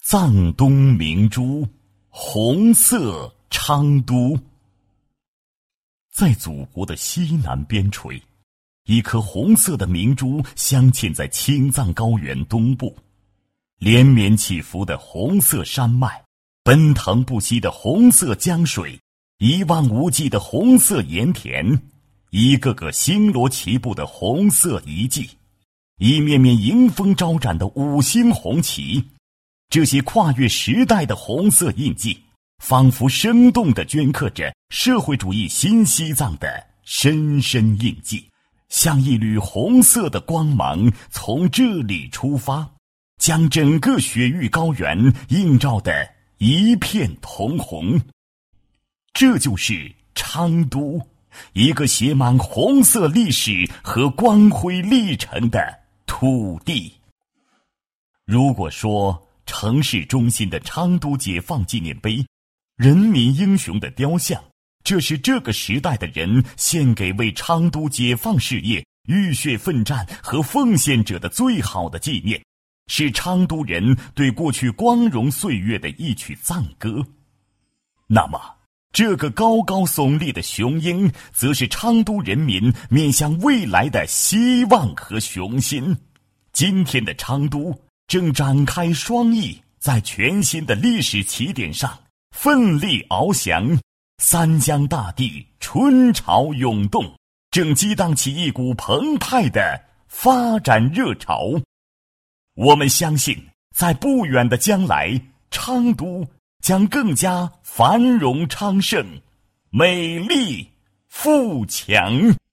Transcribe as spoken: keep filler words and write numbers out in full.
藏东明珠，红色昌都。在祖国的西南边陲，一颗红色的明珠镶嵌在青藏高原东部。连绵起伏的红色山脉，奔腾不息的红色江水，一望无际的红色盐田，一个个星罗棋布的红色遗迹，一面面迎风招展的五星红旗，这些跨越时代的红色印记，仿佛生动地镌刻着社会主义新西藏的深深印记，像一缕红色的光芒从这里出发，将整个雪域高原映照得一片通红。这就是昌都，一个写满红色历史和光辉历程的土地。如果说城市中心的昌都解放纪念碑，人民英雄的雕像，这是这个时代的人献给为昌都解放事业浴血奋战和奉献者的最好的纪念，是昌都人对过去光荣岁月的一曲赞歌。那么这个高高耸立的雄鹰，则是昌都人民面向未来的希望和雄心。今天的昌都正展开双翼，在全新的历史起点上奋力翱翔。三江大地春潮涌动，正激荡起一股澎湃的发展热潮。我们相信，在不远的将来，昌都将更加繁荣昌盛，美丽富强。